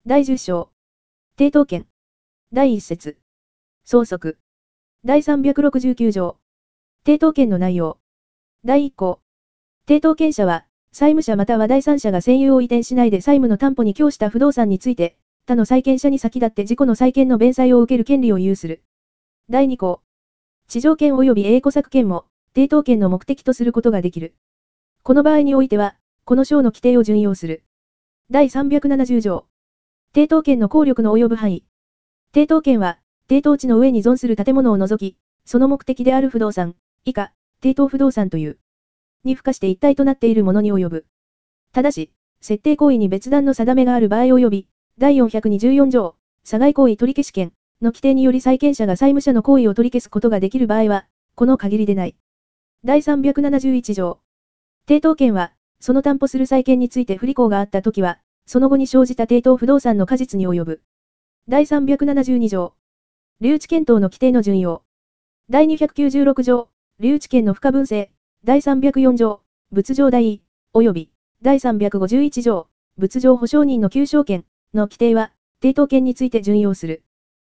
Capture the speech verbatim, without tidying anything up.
だいじゅっ章。抵当権。だいいっ節。相続。だいさんびゃくろくじゅうきゅう条。抵当権の内容。だいいっ項。抵当権者は、債務者または第三者が占有を移転しないで債務の担保に供した不動産について、他の債権者に先立って自己の債権の弁済を受ける権利を有する。だいに項。地上権及び栄枯作権も、抵当権の目的とすることができる。この場合においては、この章の規定を準用する。だいさんびゃくななじゅう条。抵当権の効力の及ぶ範囲。抵当権は、抵当地の上に存する建物を除き、その目的である不動産、以下、抵当不動産という、に付加して一体となっているものに及ぶ。ただし、設定行為に別段の定めがある場合及び、だいよんひゃくにじゅうよん条、差外行為取消権の規定により債権者が債務者の行為を取り消すことができる場合は、この限りでない。だいさんびゃくななじゅういち条。抵当権は、その担保する債権について不履行があったときは、その後に生じた抵当不動産の果実に及ぶ。だいさんびゃくななじゅうに条。留置権等の規定の準用。だいにひゃくきゅうじゅうろく条。留置権の不可分性。だいさんびゃくよん条。物状代位。及び、だいさんびゃくごじゅういち条。物状保証人の求償権の規定は、抵当権について準用する。